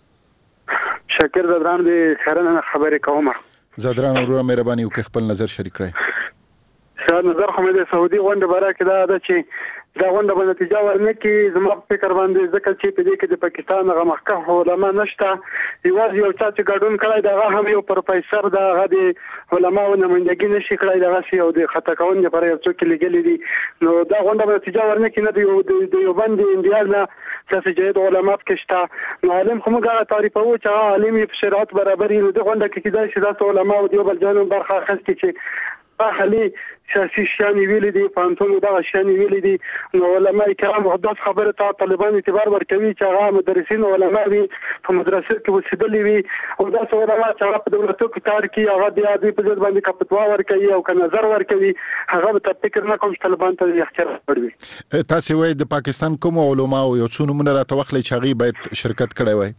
شکر زدران دی خیرنه خبرې کومه زدران وروره مهرباني وکړئ خپل نظر شریک کړئ شاید نظر خو مې د سعودي غونډه باره کې دا ده چې دا غونډه به نتیجه ورنکړي زما په فکر باندې ځکه چې په دې کې د پاکستان هغه مخکښ علما نشته یوازې یو چا چې ګډون کړی دی هغه هم یو پروفیسر دی هغه د علماو نمایندګي نشي کړی دغسې یو د خطا کوونکي لپاره یو څوک لګلي دي نو دا غونډه به نتیجه ورنکړي نه د یو بند انډیال نه سیاسي جهاد علما پکې شته نو عالم خو موږ هغه تعریفوو چې هغه عالم یې په شریعت برابر وي نو دې غونډه کې کېدای شي داسې علما او د یو بل ځای هم برخه اخیستې چې اهلي سیاسي شیان ویلي دي پانتون دغه شیان ویلي دي نو علما کرام محدث خبره ته طالبان اعتبار ورکوي چې هغه مدرسین علما وي په مدرسې کې وسیدلي وي او دا څو علما چې هغه په دولتو کې کار کوي هغه د ادبي په ځای باندې کپتوا ورکوي او که نظر ورکوي هغه به فکر نه کوم چې طالبان ته اختیار ورکړي تاسو وایي د پاکستان کوم علما او یو څو نمونه راته وخلې چې هغه باید شرکت کړی وای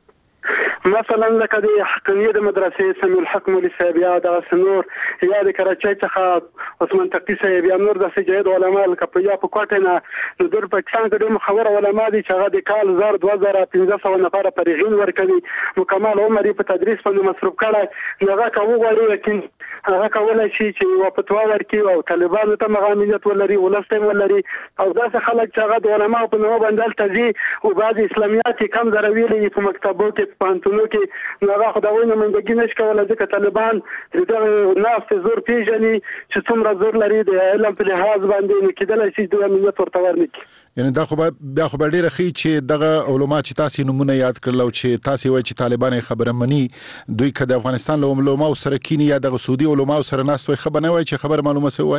مثلا لکه د حقانیه د مدرسې سمیع الحق مولوي صاحب یا د سنور یا د کراچۍ څخه عثمان تقی صاحب یا نور د سجاد علما لکه په یا په کوټه نه د در پاکستان کې ډېر خبره علما دي چې هغه د کال زر دوه زره پنځه سوه نفره پرېغین ورکوي مکمل عمر په تدریس باندې مصروف کړی هغه کوو غواړي لیکن هغه کولای شي چې یو فتوا ورکړي او طالبانو ته مغامریت ولري ولستم ولري او داسې خلک چې هغه د علما په نوم باندې تلځي او بعض اسلامیات کم زرویلي په مکتبو کې په نو کې نو هغه خدای نه منځګی نش کولای ځکه طالبان دغه ناس زور پیژني چې څومره زور لري د علم په لحاظ باندې نه کېدل شي د امنیت ورته ورنکي یعنی دا خو بیا خو ډیره خي چې دغه علما چې تاسو نمونه یاد کړل او چې تاسو وایي چې طالبان خبره مني دوی کده افغانستان له علما سره کینی یا د سعودي علما سره ناستوي خبر نه وایي چې خبر معلومه سوی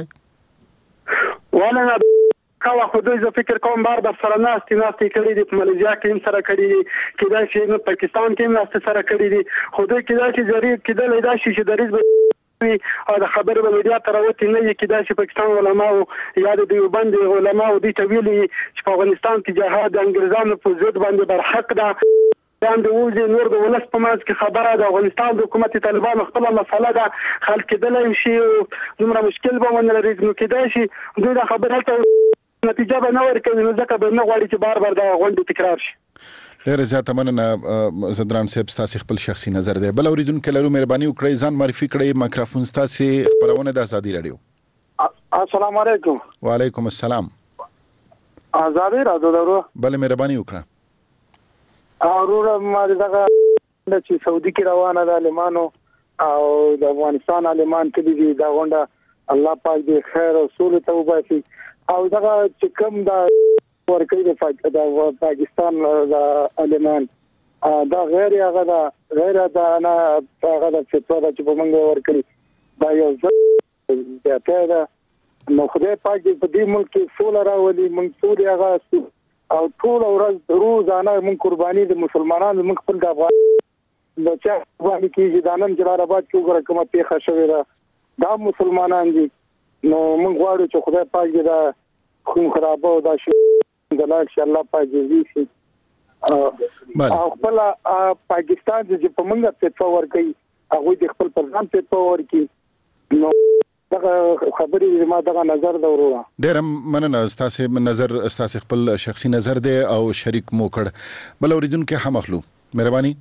وای ولا کله خو دوی زه فکر کوم بار د سره ناستې ناستې کړي دي په مالیزیا کې هم سره کړي دي کېدای شي نو پاکستان کې هم ناستې سره کړي دي خو دوی کېدای شي ضروري کېدلی دا شي چې دریځ او د خبرې به میډیا ته راوتي نه وي کېدای شي پاکستان علماو یا د دیوبند علماو دوی ته ویلي چې په افغانستان کې جهاد د انګریزانو په ضد باندې برحق ده باندې وځي نور د ولس په منځ کې خبره د افغانستان د حکومت طالبانو خپله مسله ده حل کېدلی شي دومره مشکل به ونه لري نو کېدای شي دوی دا خبره ته نتیجه به نه ورکوي نو ځکه به نه غواړي چې بار بار دغه غونډې تکرار شي. ډېره زیاته مننه زدران صاحب ستاسو خپل شخصي نظر دی. بل اوریدونکو لرو مهرباني وکړئ ځان معرفي کړئ. مایکروفون ستاسو خبرونه د ازادي رادیو. السلام علیکم. وعلیکم السلام. ازادي رادیو درو. بل مهرباني وکړه. اورور ما دغه چې سعودي کې روانه ده عالمانو او د افغانستان عالمان کې دي دا غونډه الله پاک دې خیر او سولې ته وباسي او دغه چې کوم دا ورکړي د پاکستان د عالمان دا غیر هغه دا غیر دا نه هغه د فتوا چې په موږ ورکړي دا یو ځای ته نو خدای پاک دې په دې ملک کې سوله راولي موږ ټول هغه او ټول ورځ روزانه موږ قرباني د مسلمانانو موږ خپل د افغان د چا باندې کې ځانم جلال آباد کې وګړه کومه پیښه شوې ده دا مسلمانان دي نو موږ غواړو چې خدای پاک دې دا خون خرابه او دا شي دلال چې الله پاک دې شي او خپل پاکستان چې په موږ ته څور کوي هغه د خپل پرځان ته څور کوي نو دغه خبرې ما دغه نظر دا ورو ډېر مننه تاسو نظر تاسو خپل شخصي نظر دی او شریک مو کړ. بل اوریدونکو هم اخلو مهرباني.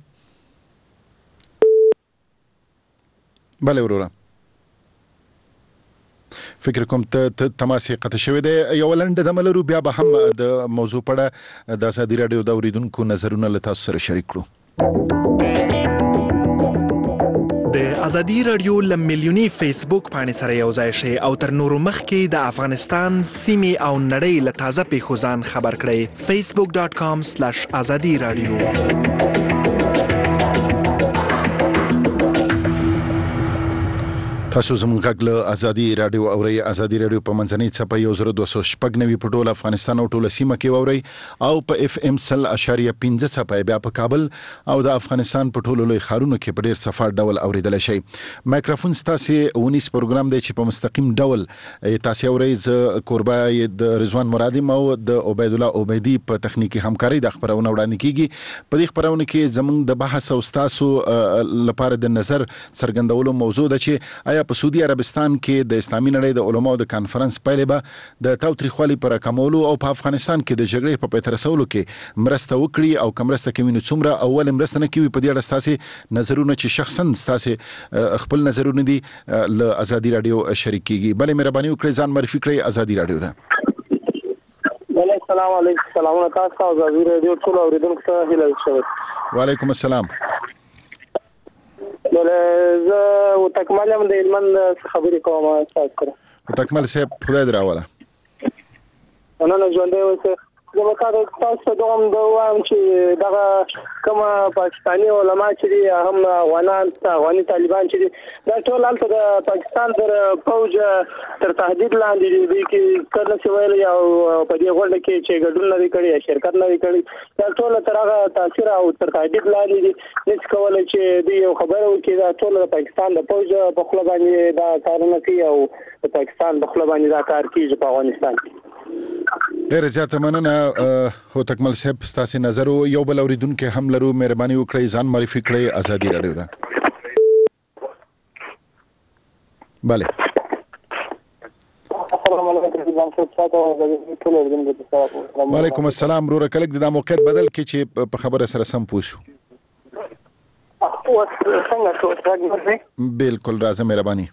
بله وروره فکر کوم ته تماسي قطع شوی دی. یو لنډه د ملرو بیا به هم د موضوع پړه د ازادي رادیو د اوریدونکو نظرونه له تاسو سره شریک کړو. د ازادي رادیو ل ملیونی فیسبوک باندې سره یو ځای شي او تر نورو مخکې د افغانستان سیمې او نړۍ له تازه پیښو ځان خبر کړئ. facebook dot com slash azadi radio. تاسو زموږ غږ له ازادي رادیو اورئ. ازادي رادیو په منځنۍ څپه یو زر دوه سوه شپږ نوي په ټول افغانستان او ټوله سیمه کې اورئ او په اف ام سل اشاریه پنځه څپه بیا په کابل او د افغانستان په ټولو لوی ښارونو کې په ډیر صفر ډول اوریدل شي. مایکروفون ستاسو ونیس پروګرام دی چې په مستقیم ډول تاسو اورئ. ز قربا د رضوان مرادی او د عبید الله عبیدی په تخنیکی همکاري د خبرونه وړاندې کیږي. په دې خبرونه کې زموږ د بحث او تاسو لپاره د نظر څرګندولو موضوع ده چې آیا په سعودي عربستان کې د اسلامي نړۍ د علماو د کانفرنس پایله به د تاوتریخوالي پر کمولو او په افغانستان کې د جګړې په پای رسولو کې مرسته وکړي او کوم مرسته کوي نو څومره اول مرسته نه کوي. په دې اړه تاسو نظرونه چې شخصا تاسو خپل نظرونه دي له ازادي رادیو شریک کیږي. بلې مهرباني وکړئ ځان معرفي کړئ. ازادي رادیو ده. السلام علیکم. سلامونه تاسو او ازادي رادیو ټول اوریدونکو ته هیله شوه. وعلیکم السلام. زه او تکمل هم د علمن خبرې کوم تاسو کړه. تکمل صاحب خدای دې راوله. نن ژوندې اوسه. زه به تاسو ته هم دا وایم چې دغه کوم پاکستاني علما چې دي هم افغانان افغاني طالبان چې دي دا ټول هلته د پاکستان تر فوج تر تهدید لاندې دي کې کله چې ویل او په دې غونډه کې چې ګډون نه کړي شرکت نه کړي دا ټول تر هغه تاثیر او تر تهدید لاندې دي. هیڅ کولای چې دی یو خبره وکړي دا ټول د پاکستان د فوج په خپل باندې دا کارونه کوي او د پاکستان په خپل باندې دا کار کوي په افغانستان کې. ډېر زیاته مننه هو تکمل صاحب ستاسو نظر یو بل اوریدونکو هم لرو. مهرباني وکړئ ځان معرفي کړئ. ازادي رادیو ده. بله. وعلیکم السلام. ورور کلک د موقعیت بدل کی چې په خبره سره سم پوښو. بالکل راځه مهرباني.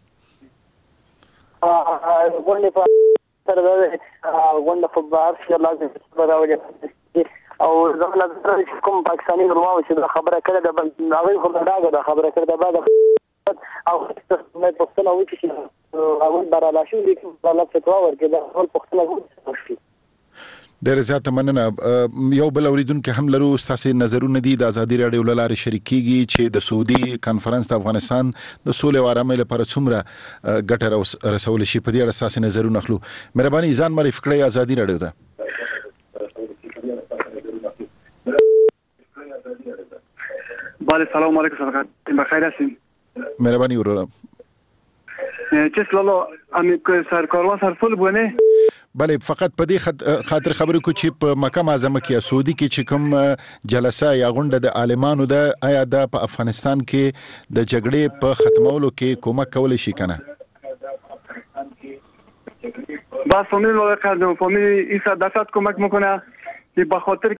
سره دا غونډه په بار کې لازم راوړي او زموږ نظر کوم پاکستاني علماء چې دا خبره کړې ده بل هغه خو دا خبره کړې ده بعد او نه پښتنه وکړي چې هغه براله شي چې الله فتوا ورکړي دا ټول پښتنه وکړي. ډېر زیاته مننه. یو بل اوریدونکو هم لرو. تاسو نظرونه دي د ازادي رادیو له لارې شریک کیږي چې د سعودي کانفرنس د افغانستان د سولې او آرامۍ لپاره څومره ګټه رسول شي. په دې اړه تاسو نظرونه اخلو. مهرباني ځان معرفي کړئ. ازادي رادیو ده. بله سلام علیکم. بخیر هستین؟ مهرباني وروره. چه سلالو امی سرکاروا سرفل بونه بله فقط په دې خاطر خبرې کو چې په مکه معظمه کې سعودي کې چې کوم جلسه یا غونډه د عالمانو د آیا د په افغانستان کې د جګړې په ختمولو کې کومک کول شي کنه با فامیل واقعا فامیل ایسا دفعت کمک میکنه که بخاطر